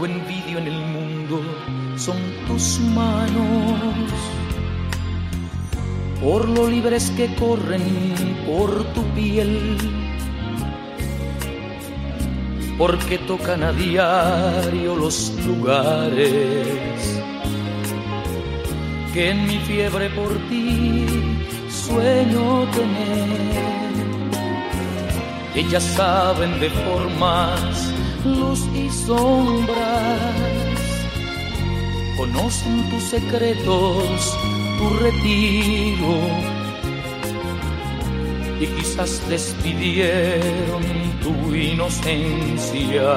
algo envidio en el mundo son tus manos, por lo libres que corren por tu piel, porque tocan a diario los lugares que en mi fiebre por ti sueño tener. Ellas saben de formas, luz y sombras, conocen tus secretos, tu retiro, y quizás despidieron tu inocencia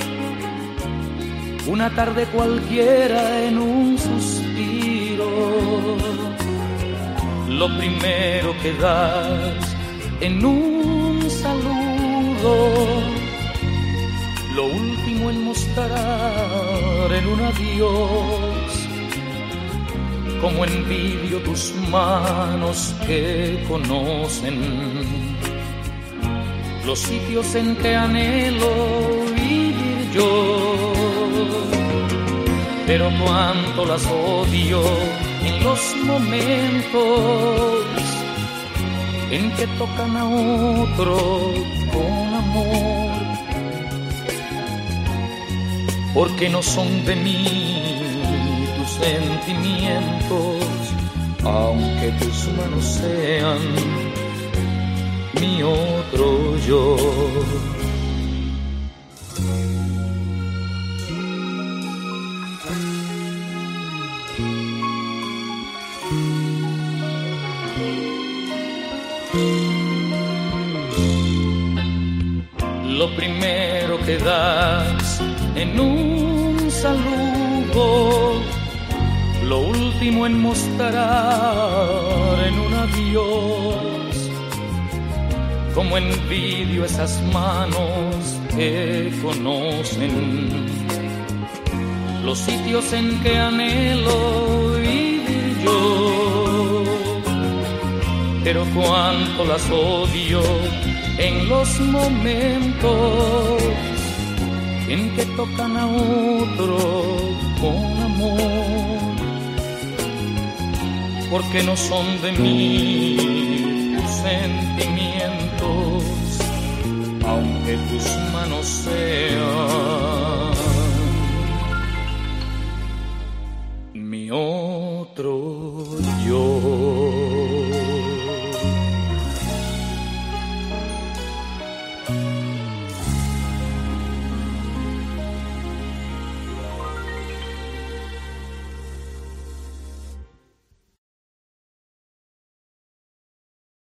una tarde cualquiera en un suspiro. Lo primero que das en un saludo, lo último en mostrar en un adiós. Como envidio tus manos que conocen los sitios en que anhelo vivir yo, pero cuánto las odio en los momentos en que tocan a otro con amor, porque no son de mí tus sentimientos, aunque tus manos sean mi otro yo. Lo primero que das en un saludo, lo último en mostrar en un adiós. Como envidio esas manos que conocen los sitios en que anhelo vivir yo, pero cuánto las odio en los momentos en que tocan a otro con amor, porque no son de mí tus sentimientos, aunque tus manos sean mi otro